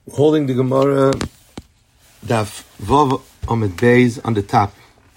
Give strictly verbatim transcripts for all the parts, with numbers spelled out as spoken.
Holding the Gemara, Daf Vav Amud Beis on the top.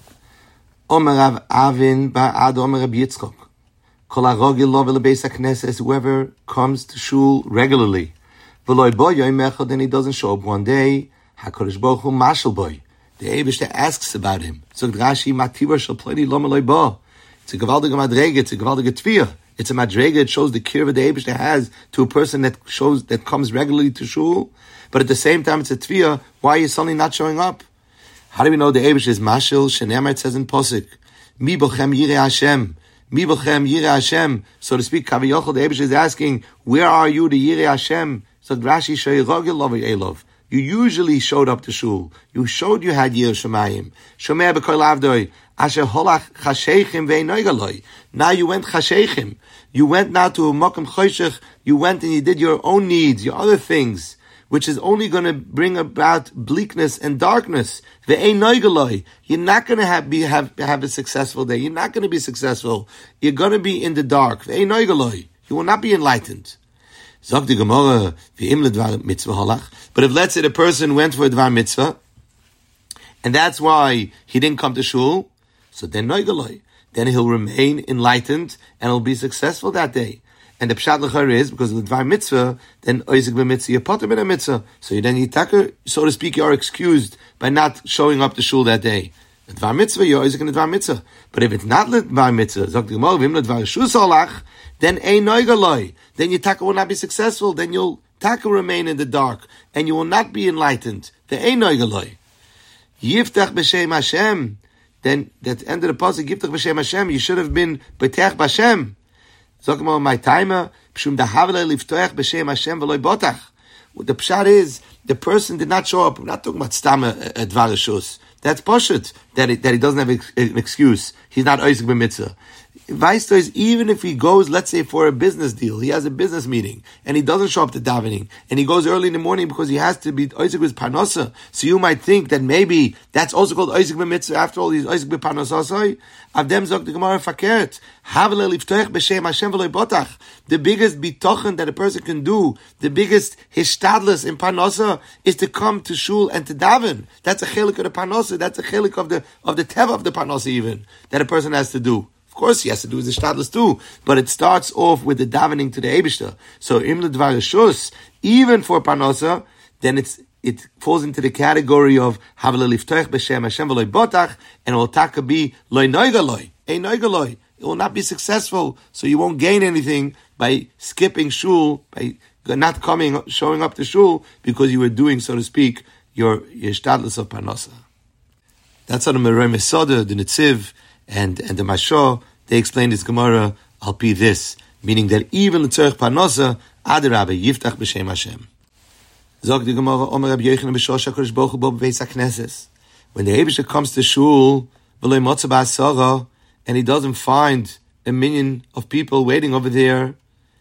Omer Rav Avin Bar Ad Omer Reb Yitzchok. Kol harogil lo v'lebeis hakneses, whoever comes to shul regularly, v'lo bo yom echad, and he doesn't show up one day, HaKadosh Baruch Hu mashal boy. The Eibishter asks about him. So Rashi Mativa shel pleni lo meloi bo. It's a gewaldige madrege. It's a gewaldige tvia. It's a madrege. It shows the kirva the Eibishter has to a person that shows that comes regularly to shul. But at the same time, it's a tvia. Why are you suddenly not showing up? How do we know the Eibishter is mashal? Shenemar, it says in Posuk, Mi bochem yirei Hashem. Mi bochem yirei Hashem. So to speak, Kaviyochel, the Eibishter is asking, where are you, the yirei Hashem? So Rashi sheirogil lovi elov. You usually showed up to shul. You showed you had Yir Shemayim. Shomei b'kol avdoi. Asher holach chasheichim ve'inoigaloi. Now you went chasheichim. You went now to a mokum choshech. You went and you did your own needs, your other things, which is only going to bring about bleakness and darkness. Ve'inoigaloi. You're not going to have, be, have, have a successful day. You're not going to be successful. You're going to be in the dark. Ve'inoigaloi. You will not be enlightened. Zog the Gemara, v'im ledvar mitzvah halach. But if, let's say, the person went for a dvar mitzvah, and that's why he didn't come to shul, so then noigaloi. Then he'll remain enlightened, and he'll be successful that day. And the pshat l'char is, because of the dvar mitzvah, then oizik b'mitzvah, yapotem b'na mitzvah. So then you taka, so to speak, you are excused by not showing up to shul that day. The dvar mitzvah, you're oizik in the dvar mitzvah. But if it's not the dvar mitzvah, zog the Gemara, v'im ledvar shus halach, then ein noigaloi. Then your taka will not be successful. Then you'll taka remain in the dark, and you will not be enlightened. The ein noigaloi. Yiftach b'shem Hashem. Then at the end of the pasuk, Yiftach b'shem Hashem. You should have been b'teach b'Hashem. Zok mo my timer. Pshum dahavle liftoach b'shem Hashem v'loy botach. The pshat is the person did not show up. We're not talking about stam a dvar reshus. That's poshut that it, that he doesn't have an excuse. He's not oisik b'mitzvah. Vice is, even if he goes, let's say, for a business deal, he has a business meeting, and he doesn't show up to davening, and he goes early in the morning because he has to be oisik with parnosa. So you might think that maybe that's also called oisik b'mitzvah. After all, he's oisik b'parnosa. Avdem zok the Gemara fakert. Havle liftoch b'shem Hashem v'loy botach. The biggest bitochen that a person can do, the biggest hishtadlus in parnosa, is to come to shul and to daven. That's a chelik of the parnosa. That's a chelik of the of the teva of the parnosa even that a person has to do. Of course, he has to do his shtadlus too, but it starts off with the davening to the Eibishter. So, im ledvar reshus, even for parnosa, then it's it falls into the category of havle liftoch b'shem Hashem v'loy botach, and it will taka be loy noigaloi, ein noigaloi. It will not be successful, so you won't gain anything by skipping shul, by not coming, showing up to shul, because you were doing, so to speak, your your shtadlus of parnosa. That's how the Meroi Mesoda, the Netziv, and and the Mashah, they explain this Gemara, I'll be this, meaning that even the Tzorech Parnosa, Adarabah, Yiftach b'shem Hashem. Zog the Gemara, Omer Rabbi Yochanan b'Shosh HaKadosh Baruch Hu bo b'veis HaKnesses. When the Eibishter comes to shul, v'lo motza ba'asara, and he doesn't find a minion of people waiting over there,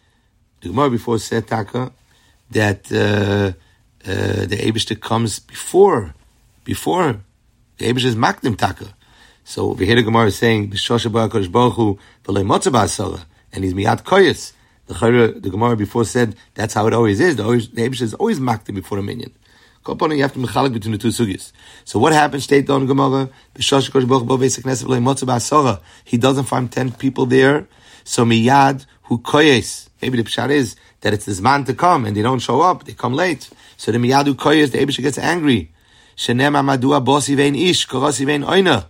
the Gemara before said, Taka, that uh, uh, the Eibishter comes before, before, the Eibishter is Makdim Taka. So over here the Gemara is saying, B'shosha b'HaKadosh Baruch Hu v'lo motza ba'asara, and he's miyad koyes. The, the Gemara before said that's how it always is. The, always, the Eibishter is always maktim before a minion. You have to mechalek between the two sugyas. So what happens? State down Gemara. B'shosha b'HaKadosh Baruch Hu b'veis HaKnesses v'lo motza ba'asara. He doesn't find ten people there. So miyad hu koyes. Maybe the pshat is that it's this man to come and they don't show up. They come late. So the miyad hu koyes, the Eibishter gets angry. Shenem amadua bosi vein ish korosi vein oina.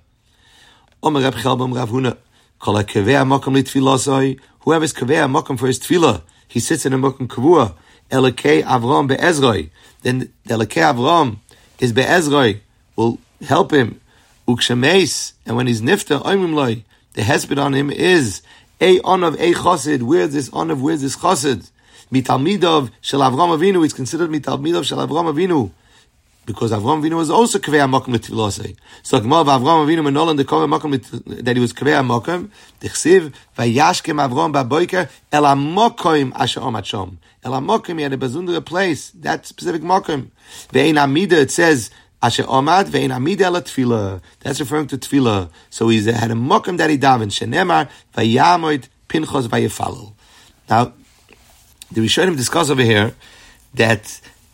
Omer Reb Chelba Rav Huna, Kol HaKaveh HaMokom LiTfilosoi. Whoever is Kaveh HaMokom for his tefillah, he sits in a Mokom Kavua. Elokei Avram be'ezroi. Then the Elokei Avram is be'ezroi, will help him. Ukshameis, and when he's nifta, oimim loi, the hesped on him is a on of a chosid. Where's this on of? Where's this chosid? Mitalmidov shel Avram Avinu. It's considered mitalmidov shel Avram Avinu. Because Avram Avinu was also Kaveh HaMokom L'Tfilosei. So Gemara Avram Avinu Menolan the Kaveh HaMokom that he was Kaveh HaMokom. D'chsiv Vayashkem Avram Ba'boiker El HaMokom Asher Omat Shom. El HaMokom, he had a bazundere place, that specific Mokom. Ve'ein Amida, it says Asher Omad Ve'ein Amida El HaTfilah. That's referring to Tfilah. So he had a Mokom that he davened. Shenemar Vayamoid Pinchos Vayefalol. Now, the Rishonim discuss over here that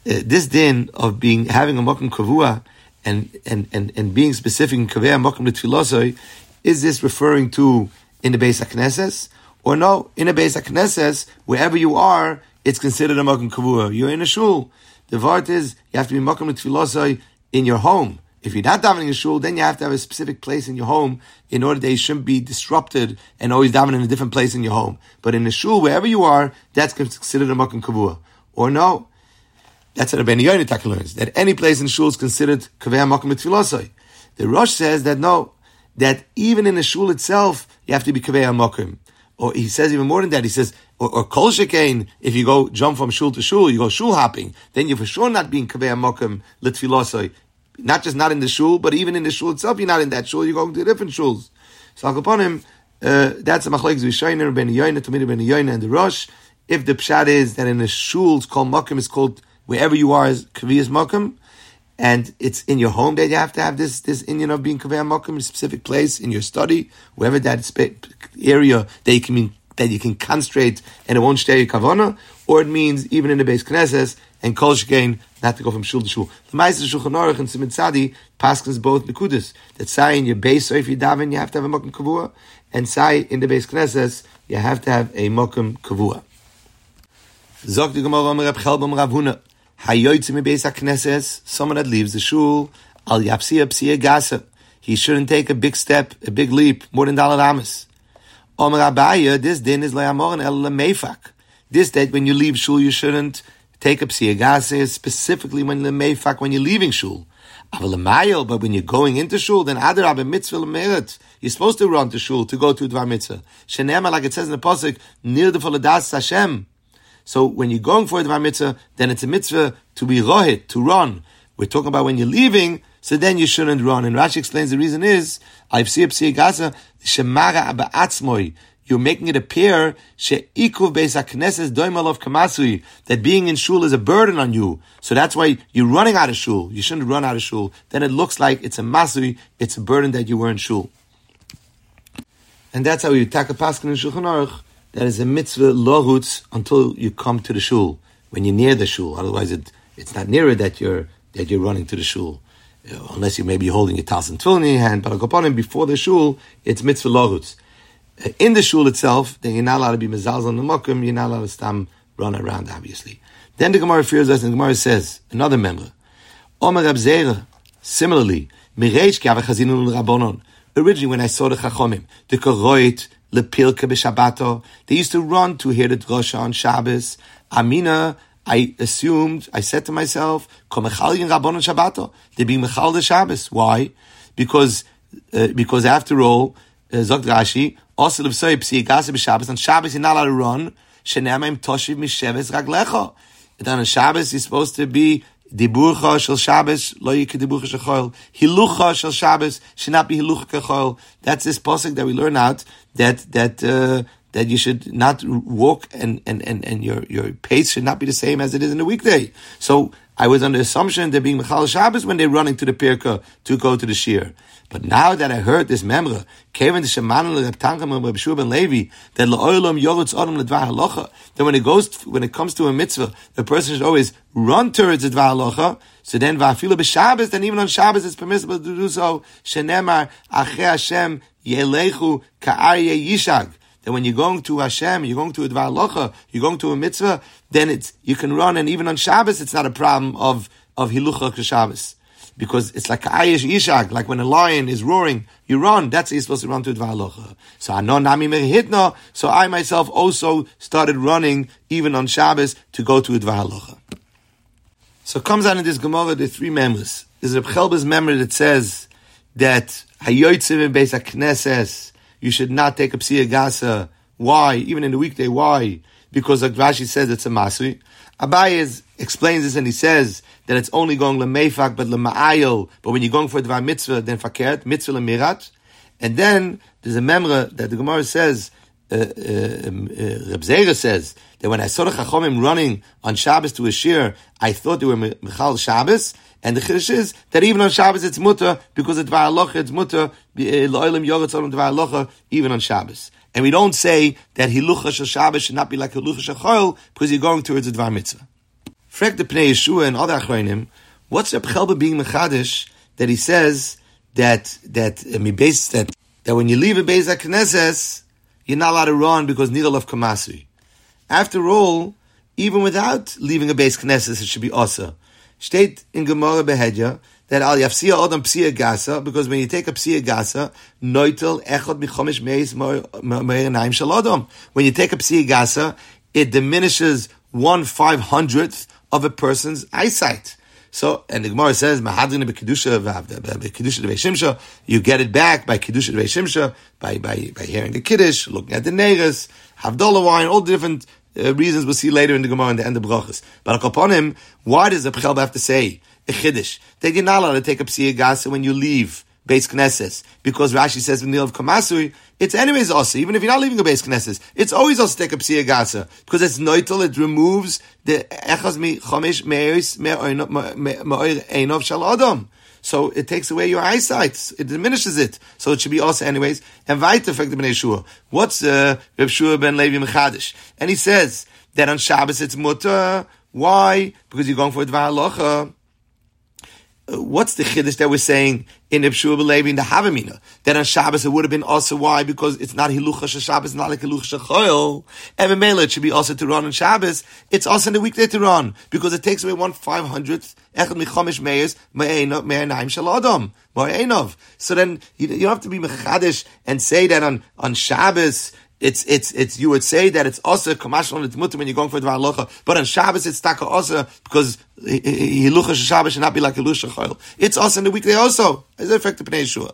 uh, this din of being having a makom kavua and and and and being specific in kaveh makom l'tfilosoi, is this referring to in the Beis HaKnesses? Or no, in a Beis HaKnesses, wherever you are, it's considered a makom kavua. You're in a shul. The vart is, you have to be makom l'tfilosoi in your home. If you're not davening in shul, then you have to have a specific place in your home in order that you shouldn't be disrupted and always davening in a different place in your home. But in a shul, wherever you are, that's considered a makom kavua. Or no, that's what Rabbeinu Yoina Taka learns, that any place in shul is considered kaveh makom l'tfilosoi. The Rosh says that no, that even in the shul itself, you have to be kaveh makom. Or he says even more than that, he says, or, or kol shekain, if you go jump from shul to shul, you go shul hopping, then you're for sure not being kaveh makom l'tfilosoi. Not just not in the shul, but even in the shul itself, you're not in that shul, you're going to different shuls. So upon him, uh, that's a machlekes v'shayner, ben yoyna, tamid ben yoyna, and the Rosh. If the pshat is that in the shul, it's called makom, it's called, wherever you are is kaviyas makom, and it's in your home that you have to have this, this Indian of being kaviyas makom, in a specific place, in your study, wherever that spa- area that you can mean, that you can concentrate and it won't stay your kavana, or it means even in the Beis Knesses, and kol shekain, not to go from shul to shul. The Ma'aser Shulchan Aruch and Siman Tzadi paskins both nekudas. That say in your base, so if you daven, you have to have a makom kavua, and say in the Beis Knesses, you have to have a makom kavua. Zok the Gemara Omer Reb Chelba Rav Huna, hayoytze mi Beis HaKnesses, someone that leaves the shul, al yapsia psia gasa, he shouldn't take a big step, a big leap, more than Daled Amos. Omer Abaya, this din is le'amoren el le'meifak. This that when you leave shul, you shouldn't take up siyagase, specifically when le'meifak, when you're leaving shul. Aval le'mayel, but when you're going into shul, then adarab mitzvah le'meret. You're supposed to run to shul to go to dvar mitzvah. Shenema, like it says in the pasuk, nir defoladas Hashem. So when you're going for a dvar mitzvah, then it's a mitzvah to be rohit, to run. We're talking about when you're leaving, so then you shouldn't run. And Rashi explains the reason is, I've seen siyagase, shemara ba'atzmoi. You're making it appear she'ikuv beis haknesses doimal of kamasui, that being in shul is a burden on you. So that's why you're running out of shul. You shouldn't run out of shul. Then it looks like it's a masui, it's a burden that you were in shul. And that's how you take a paskin in Shulchan Aruch. That is a mitzvah lohutz until you come to the shul, when you're near the shul. Otherwise, it it's not nearer that you're that you're running to the shul, you know, unless you may be holding your tas and tefillin in your hand. But upon him before the shul, it's mitzvah lohutz. In the shul itself, then you're not allowed to be mezalzel on the makom, you're not allowed to stam run around, obviously. Then the Gemara fears us, and the Gemara says, another member, Omer Rab Zera, similarly, Mireish ki avachazinu l'rabonon. Originally, when I saw the Chachomim, the Koroit, Lepilka b'Shabbato, they used to run to hear the drosha on Shabbos. Amina, I assumed, I said to myself, Ko mechalyin rabonon Shabbato. They be mechal the Shabbos. Why? Because, uh, because after all, uh, Zok Rashi, also the Psoi Psi Gase b'Shabbos, on Shabbos you're not allowed to run. Shenemim Toshiv Misheves Raglecho. And on Shabbos you're supposed to be Diburcha Shel Shabbos, Lo Yike Diburcha Shel Chol. Hilucha Shel Shabbos should not be Hilucha Kechol. That's this pasuk that we learn out that that uh, that you should not walk and and and and your your pace should not be the same as it is in the weekday. So I was under the assumption they're being Mechal Shabbos when they're running to the Pirka to go to the Shir. But now that I heard this memra, Kevin the Sheman Reb Tankam and Reb Shua ben Levi, that La'olam Yorutz Adam L'Dvar Halacha, that when it goes, when it comes to a mitzvah, the person should always run towards the Dvar Halacha. So then Va'afilu b'Shabbos, then even on Shabbos it's permissible to do so. Shenemar Achei Hashem Yelechu Ka'aryeh Yishag. That when you're going to Hashem, you're going to a Dvar Halacha, you're going to a mitzvah, then it's you can run, and even on Shabbos it's not a problem of of Hilucha Shabbos. Because it's like Ka'ayesh Yishag, like when a lion is roaring, you run. That's how you're supposed to run to Dvar Halacha. So Anon Nami Merihitna, so I myself also started running even on Shabbos to go to Dvar Halacha. So it comes out in this Gemara the three members. There's a Reb Chelba's memory that says that Hayotzim Beis HaKnesses, you should not take a Psiya Gasa. Why? Even in the weekday, why? Because like Rashi says it's a Masri. Abaye explains this and he says that it's only going lemeifak but lema'ayil, but when you're going for a dvar mitzvah, then fakert, mitzvah lemirat. And then there's a memra that the Gemara says, uh, uh, uh, Reb Zera says, that when I saw the Chachomim running on Shabbos to a shir, I thought they were Michal Shabbos, and the Chiddush is that even on Shabbos it's mutter, because the Dvar Halacha it's mutter, Lo'olam Yoretz Odom Dvar Halacha, even on Shabbos. And we don't say that Hilucha Shel Shabbos should not be like Hilucha Shel Chol, because you're going towards the Dvar Mitzvah. Frek the Pnei Yeshua and other Achronim, what's Reb Chelba being Mechadish that he says that that I mean, base that that when you leave a Beis HaKnesses, you're not allowed to run because Nidal of Kamasui. After all, even without leaving a Beis Knesses, it should be Asa. Steht in Gemara Behedya that Al Yafsiya Adam Psiya Gasa, because when you take a Psiya Gasa, Noitel Echad Michomish Meis Meir Naim Shel Adam. When you take a Psiya Gasa, it diminishes one five hundredth of a person's eyesight. So, and the Gemara says, "Mahadrin bekedusha bekedusha beishimsha." You get it back by kedusha beishimsha, by by by hearing the kiddush, looking at the neighbors, havdalah wine, all different uh, reasons we'll see later in the Gemara in the end of brachas. But upon him, why does the Pechelba have to say a kiddush? That you're not allowed to take a psiya gasa when you leave Beis Knesses, because Rashi says in the of Kamasui, it's anyways also, even if you're not leaving a Beis Knesses, it's always also take a psiya gasa, because it's noitel, it removes the echaz mi chomesh me'ois me'oir shel adam. So it takes away your eyesight, it diminishes it. So it should be also anyways. And weiter fragt the Bnei Shua, what's uh, Reb Shua ben Levi Mechadish? And he says that on Shabbos it's mutter. Why? Because you're going for a dvar halacha. What's the chiddush that we're saying in Reb Shua ben Levi in the Havamina? That on Shabbos it would have been also why? Because it's not hilucha shel Shabbos, not like hilucha shel choil. And Memela, it should be also to run on Shabbos. It's also in the weekday to run, because it takes away one five hundredth echad michomish meis me'enaim shel adam ma'enov. So then you, you don't have to be mechadish and say that on on Shabbos. It's, it's, it's, you would say that it's also kamash on the mutter when you're going for the halacha, but on Shabbos it's taka also, because hilucha Shabbos should not be like hilucha choil. It's also in the weekday also. As a effect of Pnei Yeshua.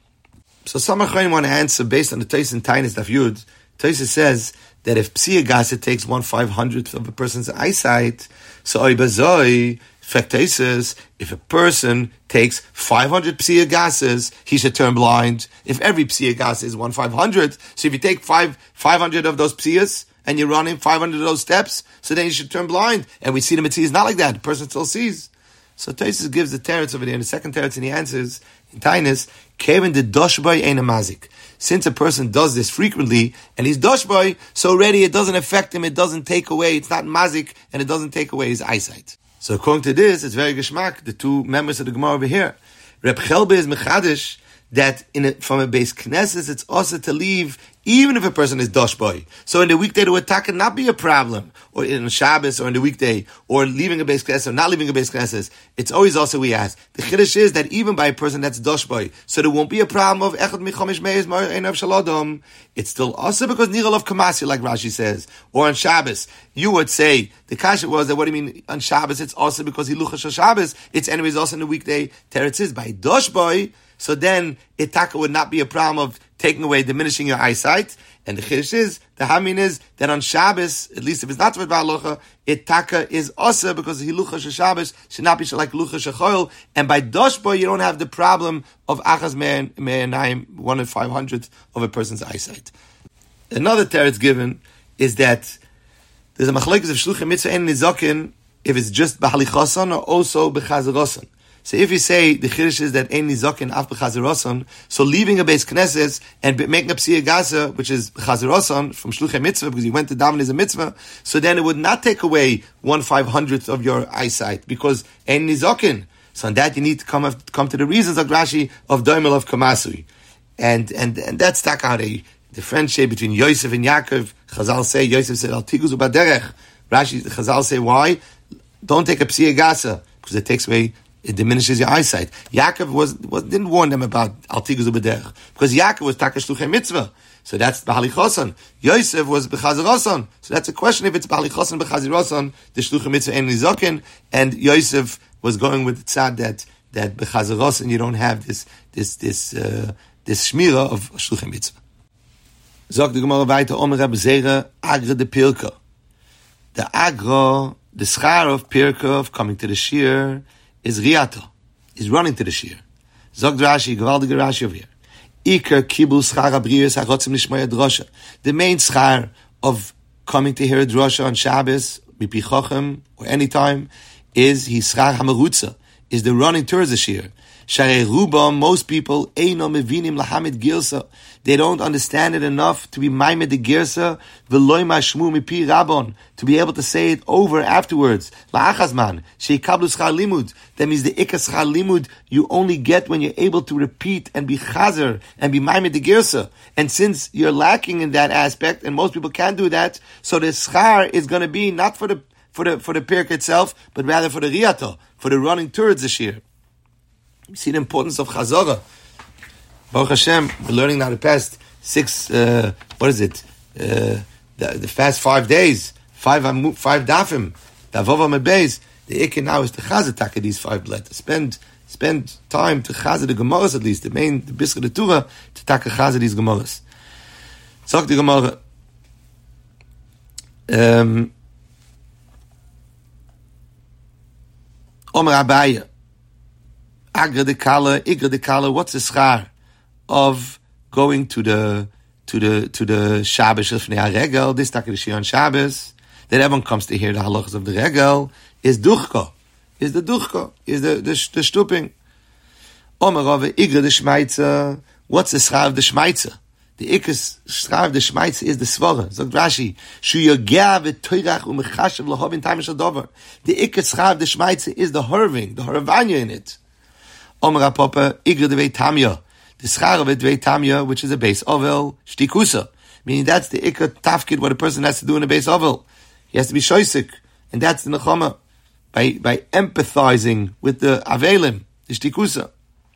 So some achronim want to answer based on the Tais and Tainis Daf Yud. Tais says that if psiya gasa takes one five hundredth of a person's eyesight, so oibazoi, Factasis, if a person takes five hundred psiya gases, he should turn blind. If every psiya gas is one five hundred, so if you take five five hundred of those psiyas and you're running five hundred of those steps, so then you should turn blind. And we see the mitzvah is not like that; the person still sees. So Taisus gives the teretz over there, and the second teretz, and he answers in Tainus, Kevin the doshboy ain't a mazik. Since a person does this frequently and he's doshboy, so already it doesn't affect him; it doesn't take away. It's not mazik, and it doesn't take away his eyesight. So according to this, it's very geschmack, the two members of the Gemara over here. Reb Chelba is mechadish that in a, from a Beis Knesses, it's also to leave even if a person is doshboy. So in the weekday, the attack can not be a problem, or in Shabbos, or in the weekday, or leaving a Beis Knesses, or not leaving a Beis Knesses. It's always also we ask. The chiddush is that even by a person that's doshboy, so there won't be a problem of echad michomish meis ma'or einav shel adam. It's still also because niral of kamasi, like Rashi says, or on Shabbos. You would say the kasha was that what do you mean on Shabbos? It's also because hilucha shel Shabbos. It's anyways also in the weekday. Teretz is by doshboy. So then, itaka would not be a problem of taking away, diminishing your eyesight. And the chiddush is, the hamin is, that on Shabbos, at least if it's not for halacha, itaka is also because hilucha shel Shabbos should not be like hilucha shel choil. And by doshboy, you don't have the problem of achaz me'enayim, one in five hundredth of a person's eyesight. Another teretz given is that there's a machlekes of shluchim mitzvah and nizokin if it's just b'halichason or also b'chazaroson. So if you say the chiddush is that ein nizokin af b'chazaroson, so leaving a Beis Knesses and making a psiya gasa, which is b'chazaroson from shluchim mitzvah, because you went to daven as a mitzvah, so then it would not take away one five hundredth of your eyesight because ein nizokin. So on that you need to come come to the reasons of Rashi of doimel of kamasui, and and and that's taka how they the friendship between Yosef and Yaakov. Chazal say Yosef said al tiguz ubaderech. Rashi Chazal say why don't take a psiya gasa because it takes away. It diminishes your eyesight. Yaakov was, was didn't warn them about al tiguz ubaderech because Yaakov was taka shluchei mitzvah. So that's b'halichoson. Yosef was b'chaziroson. So that's a question if it's b'halichoson b'chaziroson the shluchei mitzvah and nizokin, and Yosef was going with the tzad that that b'chaziroson you don't have this this this uh, this shmira of shluchei mitzvah. Zog the Gemara weiter Omer Reb Zera Agra de Pirka. The Agra, the schar of Pirka of coming to the shir is riato, is running to the shir. Zog Rashi, gewaldige Rashi over here. Iker kibul schar abriyos harotzim lishmoya drosha. The main schar of coming to hear a drosha on Shabbos, mipi chochem, or any time, is his schar hamerutza, is the running towards the shir. Sharei Rubam, most people, Eino Mevinim Lahamid Girsa. They don't understand it enough to be Maimed the Girsa, Veloy Mashmu Mipi Rabon, to be able to say it over afterwards. La'achazman, Sheikablu Schar Limud. That means the Ikka Schar Limud you only get when you're able to repeat and be Chazer and be Maimed the Girsa. And since you're lacking in that aspect, and most people can't do that, so the Schar is going to be not for the for the for the Pirk itself, but rather for the Riyato, for the running towards the Shir. You see the importance of Chazorah. Baruch Hashem, we're learning now the past six, uh, what is it? Uh, the, the past five days, five five dafim, Davova Mebeis. The Ikke now is to Chazataka these five letters. Spend spend time to Chazat the Gemaras at least, the main, the Biskra the Torah, to take Chazat these Gemaras. Sag the Gemara. Um, Omer Abaya, Agra de Kala, Igra de Kala. What's the schar of going to the to the to the Shabbos of Nea Regel? This Taka the Shion Shabbos that everyone comes to hear the halachas of the Regel is duchka, is the duchka, is the the, the stuping. Omer Rave Igra de Shmaitza. What's the schar of the Shmaitza? The Ikkas schar of the Shmaitza is the svara. Zog Rashi, Shu Yogea v'toirach u'mechashav l'hov in time shadover. The Ikkas schar of the Shmaitza is the horving, the horavanya in it. Omer Apapa Igra de Veitamya. The schar of it Veitamya, which is a base ovel shtikusa, meaning that's the Ikka tafkid what a person has to do in a base ovel. He has to be shoisik, and that's the nechama by by empathizing with the avelim, the shtikusa.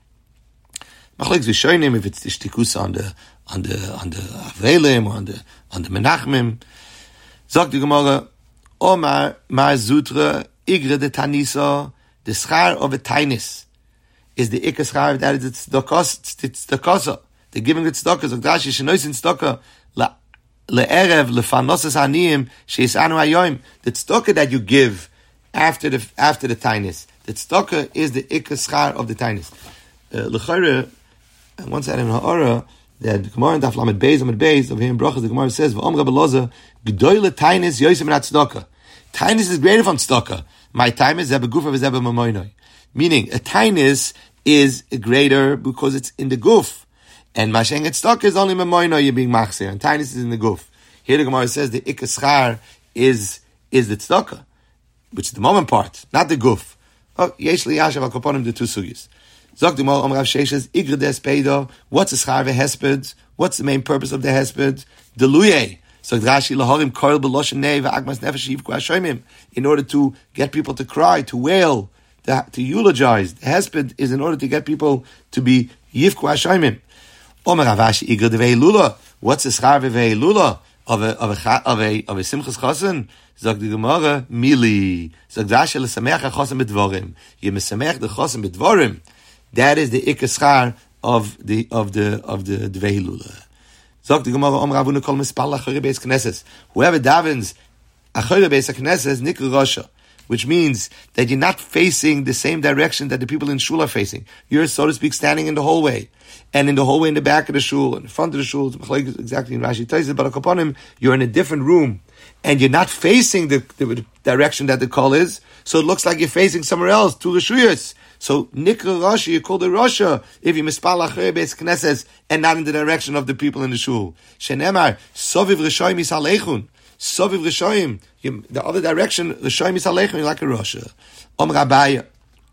Machlekes v'shoinim if it's the shtikusa on the on the on the avelim or on the on the menachmim. Sagt die Gemara, Omar Mar Zutra Igre de Tanisa. The schar of a tainis is the Ikka schar that is it's the cost it's the kosa. They're giving it tzedakah. Sagt Rashi shenois in tzedakah la le'erev lefanosas aniyim sheisanu hayoim. The tzedakah that you give after the after the tainis. The tzedakah is the Ikka schar of the tainis. L'chayre, and once I had in ha'ara that Gemara and Daf Lamed Beis Lamed Beis of him brachas, the Gemara says v'om Rabbi Loza g'doyle tainis yoysim min tzedakah. Tainis is greater from tzedakah. My time is zebe gufa v'zebe mamoinoi. Meaning a tainis is greater because it's in the guf, and masheng tzedakah is only mamoinoi. You're being machzer, and tainis is in the guf. Here the Gemara says the ikka schar is is the tzedakah, which is the moment part, not the guf. Oh, yesh li yashav al koponim the two sugis. Zog the Gemara Amrav Sheishes Igre des Peido. What's a schar v'hesped? What's the main purpose of the hesped? Deluye. So Rashi lahorim koil b'loshen nei v'agmas nefesh yivku hashoimim. In order to get people to cry, to wail, to, to eulogize. The hesped is in order to get people to be yivku hashoimim. Omer Avashi Igre de ve'ilula. What's a schar v've'ilula? Of a of a of a of a simchas chosen. Zog the Gemara mili. Zog Rashi l'sameach ha-chosen b'dvorim. You mesamech the chosen b'dvorim. That is the ikka schar of the of the of the Dvei Hilula. Zog the Gemara Om Ravuna Kol Mispal Achore Beis Knesses. Whoever davens Achore Beis Knesses Nikra Rosha, which means that you're not facing the same direction that the people in shul are facing. You're, so to speak, standing in the hallway, and in the hallway in the back of the shul, in the front of the shul, exactly in Rashi Taiz, but upon him, you're in a different room, and you're not facing the, the direction that the call is. So it looks like you're facing somewhere else, to Rishuyas. So Nikra Rasha, you call the Rasha if you mispal Achore Beis Knesses and not in the direction of the people in the shul. Shenemar Soviv Rishoyim Yisalechun. Soviv Rishoyim, the other direction. Rishoyim Yisalechun, you're like a Rasha. Om Rabaya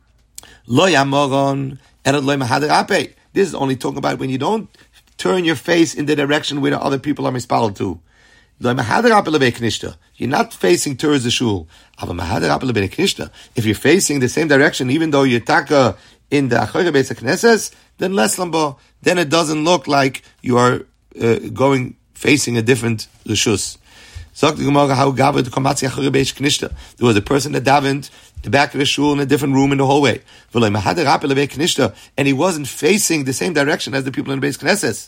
Lo Yamoron Erod Lo Mahader Ape. This is only talking about when you don't turn your face in the direction where the other people are mispaled to. You're not facing towards the shul. If you're facing the same direction, even though you're taka in the Achore Beis Knesses, then less lamba. Then it doesn't look like you are uh, going facing a different rishus. There was a person that davened the back of the shul in a different room in the hallway, and he wasn't facing the same direction as the people in the Beis Knesses.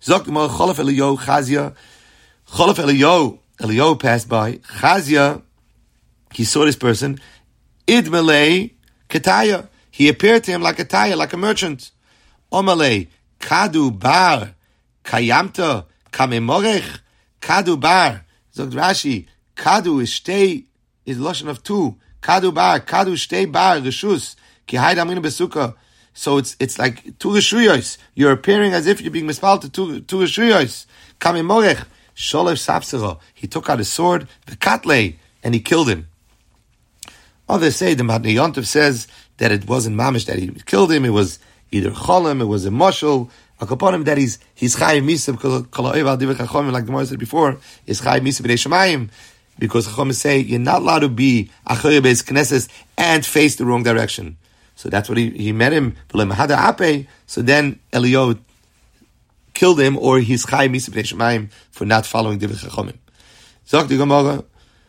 Cholaf Eliyahu, Eliyahu passed by. Chazia, he saw this person. Idmelei Ketaya. He appeared to him like a taya, like a merchant. Omalei Kadu Bar Kayamta Kamemorech Kadu Bar. Zog Rashi, Kadu is stay is lashon of two. Kadu Bar, Kadu stay Bar Rishus Ki Haida Aminu Besuka. So it's it's like two reshuyos. You're appearing as if you're being mispal to two two reshuyos. Kami morech sholev sapsera. He took out his sword, the katle, and he killed him. Others say the Matnei Yontif says that it wasn't mamish that he killed him. It was either cholim, it was a moshel. Upon him that he's he's chayiv misa because kola'iv divek chachomim, like the Gemara said before, is chayiv misa b'nei shemayim, because chachomim say you're not allowed to be achoyer beis knesses and face the wrong direction. So that's what he he met him. So then Eliyahu killed him, or he's chayiv misa b'nei shemayim for not following divek chachomim. Zok the Gemara.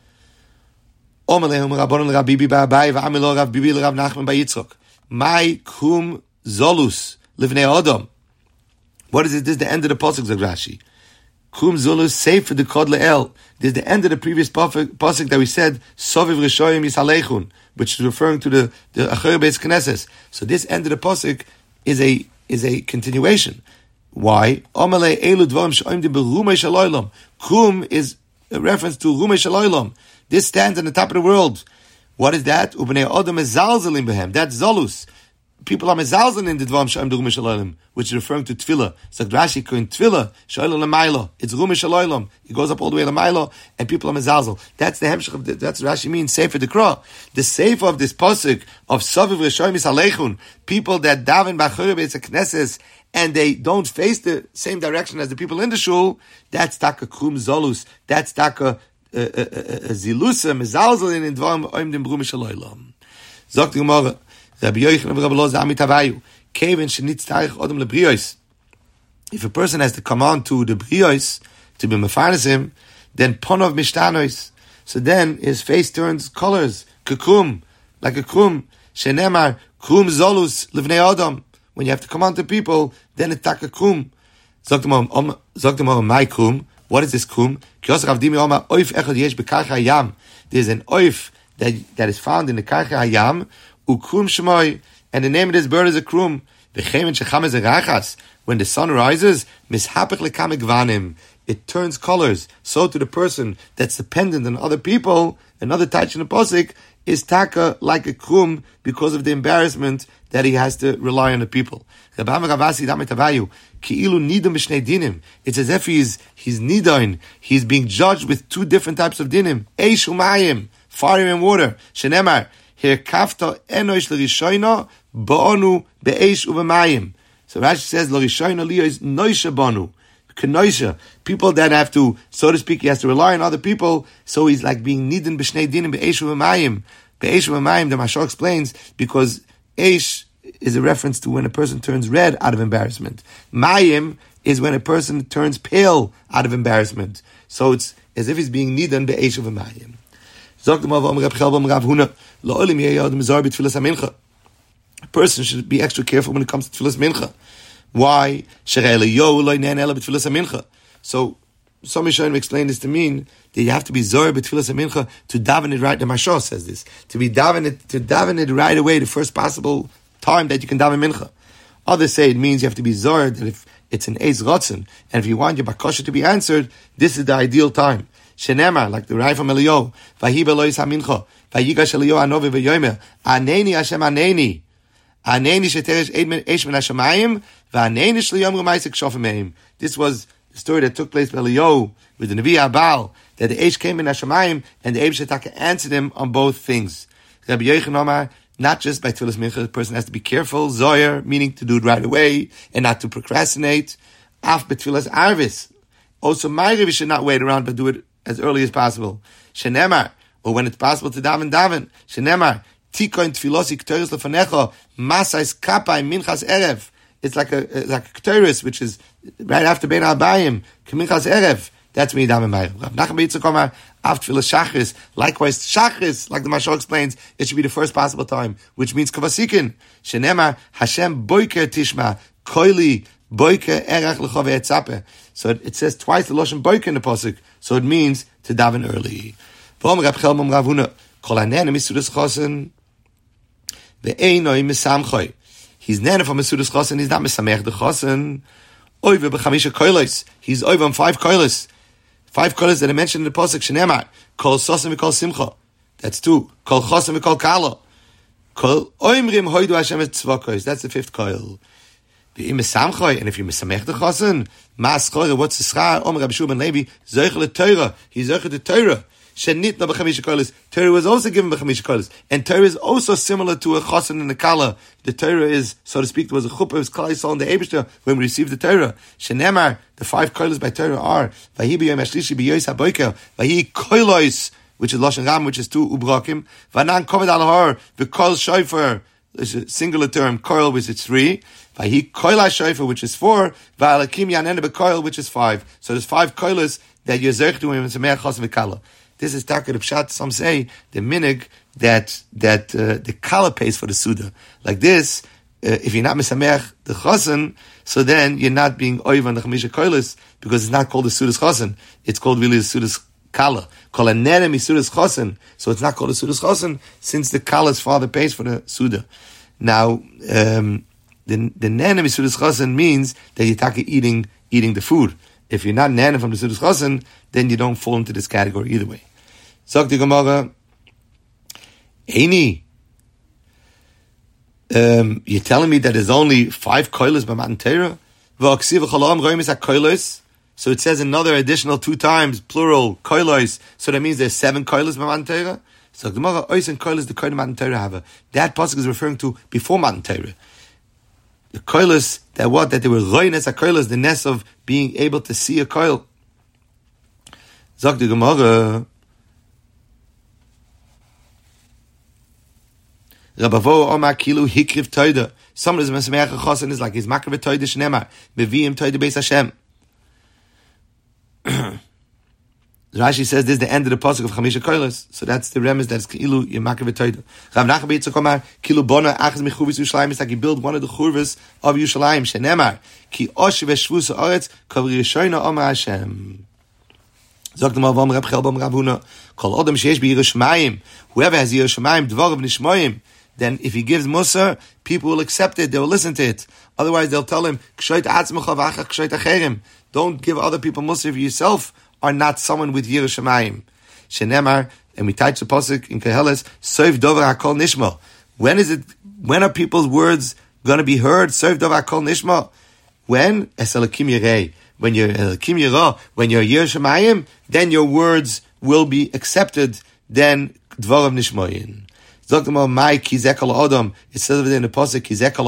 Omelehum Rabbanon Rav Bibi Ba'abai v'Amilo Rav Bibi Rav Nachman Bayitzchok. Mai kum zolus livnei Adam. What is it? This is the end of the pasuk, Zog Rashi. Kum zolus safe for the kod le'el. This is the end of the previous pasuk that we said soviv rishoyim yisalechun, which is referring to the the acher beis knesses. So this end of the pasuk is a is a continuation. Why? Omeleh elu dvarim she'omdim berumei shaloylam. Kum is a reference to rumei shaloylam. This stands on the top of the world. What is that? Ubnei Adam mezalzelim behem. That's zolus. People are mezalzelim in the dvarim she'om derumei shaloylam, which is referring to tefillah. So Rashi in tefillah shoylam lemaylo. It's rumei shaloylam. It goes up all the way lemaylo, and people are mezalzel. That's the hemshech of the, that's what Rashi means. Sefer Dekra. The sefer of this pasuk of Soviv Rishoyim Yisalechun, people that daven b'achor beis knesses and they don't face the same direction as the people in the shul. That's taka krum zolus. That's taka zilusa mezalzelin in dvarim oimdim berumei shaloylam. Zok the Gemara. Rabbi Yochanan and Rabbi Elazar Amitavayu. Kevin shenitzarich adam lebrios. If a person has to come on to the brios to be mefarnes him, then ponov mishtanois. So then his face turns colors, kekrum, like a krum. Shenemar krum zolus livnei adam. When you have to come on to people, then it's taka krum. Zok the Gemara, zok the Gemara, my krum. What is this krum? There's an oif that that is found in the karcha hayam. Ukrum shmoy, and the name of this bird is a krum. When the sun rises, it turns colors. So to the person that's dependent on other people, another touch in the posik is taka like a krum because of the embarrassment that he has to rely on the people. It's as if he's he's nidain. He's being judged with two different types of dinim. Eish umayim, fire and water. Shenemar. Here kafta enosh l'rishoyna ba'onu be'esh u'v'mayim. So Rashi says l'rishoyna liya is noisha ba'onu. Kenoisha. People that have to, so to speak, he has to rely on other people, so he's like being nidin b'shnei dinim be'esh u'v'mayim. Be'esh u'v'mayim, the Mashal explains, because esh is a reference to when a person turns red out of embarrassment. Mayim is when a person turns pale out of embarrassment. So it's as if he's being nidin be'esh u'v'mayim. A person should be extra careful when it comes to tefillas mincha. Why? So, some Rishonim explain this to mean that you have to be zohar b'tefillas mincha to daven it right. The Mashal says this, to be daven it to daven it right away, the first possible time that you can daven mincha. Others say it means you have to be zohar that if it's an eis rotzen, and if you want your bakasha to be answered, this is the ideal time. Shenemar, like the Rai from Eliyahu, Vahi belois hamincha, Vayigash Eliyahu anovi v'yomer, Aneni Hashem Aneni, Aneni sheteresh eish min hashamayim, V'aneni shliyom rumaisik shofim meim. This was the story that took place by Eliyahu with the Nevi Abal, that the eish came in hashamayim, and the Eish Shetaka answered him on both things. Rabbi Yochanan Omar, not just by tefillas mincha, the person has to be careful, zoyer, meaning to do it right away, and not to procrastinate. Af betfilas arvis. Also, Ma'ariv should not wait around, but do it as early as possible. Shenemar, or when it's possible to daven, daven. Shenemar, tikoin tfilosi k'teris lefanecha, masais kapai minchas erev. It's like a like a k'teris, which is right after bein abayim, k'minchas erev. That's when you daven ma'ariv. Rav Nachman Yitzchak Omar, after tfilas shachris. Likewise, shachris, like the Mashal explains, it should be the first possible time, which means kavasikin. Shenemar, Hashem boiker tishma, koili boiker erach lecha ve'etzape. So it says twice the lashon boiker in the pasuk. So it means to daven early. V'om Rab Chelmom Rav Huna kol hanen misudas chasen ve'einoi misamchoi. He's nana from misudas chasen. He's not misamech the chasen. Oive b'chamisha koilos. He's oive on five koilos. Five koilos that I mentioned in the pasuk. Shenemar kol sosen v'kol simcha. That's two. Kol chasen v'kol kala. Kol oimrim hoidu Hashem et tzvakos. That's the fifth koil. And if you misamech the chosen, mas choyre, what's the schar? Omer Rabbi Shua ben Levi, zoiche le Torah. He's zoiche the Torah. Shenit no b'chamisha koilis. Torah was also given b'chamisha koilis. And Torah is also similar to a chosen and a kala. The Torah is, so to speak, there was a chuppah, it was Klal Yisrael in the Eibishter when we received the Torah. Shenemar, the five koilis by Torah are, Vahi b'yom hashlishi b'yoyis haboiker, Vahi koilos, which is Lashon Ram, which is two ubrakim, Vanan kovid al har, v'kol shofar, is a singular term, koil, which is three, Vahi koila shofar, which is four, Va'alakim yanene b'koil, which is five. So there's five koilos that you're zerch to him in Sameach Chos v'Kala. This is Taka the Pshat. Some say the minig that that uh, the Kala pays for the Suda. Like this, uh, if you're not Mesameach the Chosen, so then you're not being Oiv on the Chamisha Koilis, because it's not called the Suda's Chosen. It's called really the Suda's Kala. Called a Nerem Suda's Chosen. So it's not called the Suda's Chosen, since the Kala's father pays for the Suda. Now, um, the the Nerem Suda's Chosen means that you're Taka eating eating the food. If you're not Nerem from the Suda's Chosen, then you don't fall into this category either way. Sagt die Gemara, Eini, um, you're telling me that there's only five koilos by Matan Torah? So it says another additional two times, plural, koilos, so that means there's seven koilos by Matan Torah? So the Gemara, Ois and koilos, the koil Matan Torah have. That pasuk is referring to before Matan Torah. The koilos, that what? That they were roines a koilos, the ness of being able to see a koil. Sagt die Gemara, Rabavo Omar Kilu Hikriv Toida. Some of the Mesameach Chosen is like his Makriv Toida Shnemar. Beviim Toida Beis Hashem. Rashi says this is the end of the pasuk of Chamisha Koilos. So that's the remes that's Kilu Yemakriv Toida. Rav Nachman Yitzchak Omar Kilu Bona Achaz Mechuvis Yerushalayim. It's like he built one of the churvas of Yerushalayim. Shnemar Ki Osh Veshvus Haaretz Kavri Yishoyna Omar Hashem. Sagt mal, warum Reb Chelbam Rav Huna Kol Odom Sheish B'Yirei Shemayim. Whoever has Yirei Shemayim Dvorav Nishmoyim, then if he gives Musar, people will accept it, they will listen to it. Otherwise, they'll tell him, don't give other people Musar if you yourself are not someone with Yirei Shemayim. Shenemar, and we touch the pasuk in Keheles, Soif Dover HaKol Nishma. When is it, when are people's words going to be heard? Soif Dover HaKol Nishma. When? Es Elokim Yirei. When you're Elokim Yireh, when you're Yirei Shemayim, then your words will be accepted, then Dvorav Nishmoyin. It says over there in the pasuk,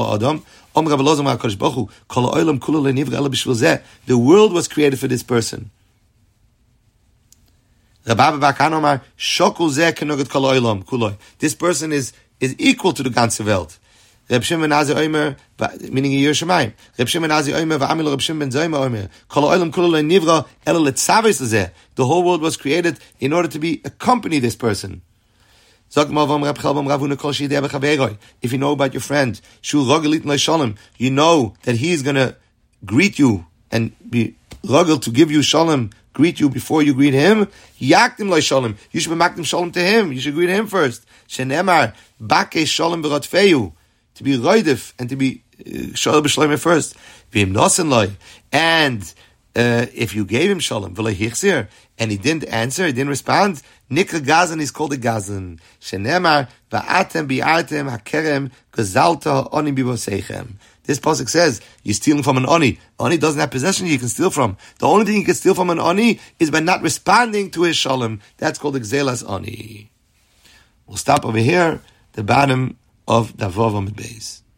the world was created for this person. This person is, is equal to the ganze Welt. Reb Shimon Azi Omer, meaning Yirei Shemayim. Reb Shimon Azi Omer, v'amil Reb Shimon ben Zayma Omer. Kol ha'olam kulo le'nivra, elo le'tzavis lezeh. The whole world was created in order to be accompany this person. If you know about your friend, you know that he is going to greet you and be rogel to give you shalom, greet you before you greet him. Yaktim lo shalom. You should be maktim shalom to him. You should greet him first. Shenemar bake shalom b'rotfeyu, to be roidif and to be shalom b'shalom first. V'im nosen loy, and uh, if you gave him shalom v'lo hichzir and he didn't answer, he didn't respond, Nikra Gazan is called a Gazan. Shenemar va'atem bi'atem hakerem gazalta oni biboseichem. This pasuk says you're stealing from an oni. Oni doesn't have possession you can steal from. The only thing you can steal from an oni is by not responding to his shalom. That's called Gzelas oni. We'll stop over here, the bottom of Davov Amid Beis.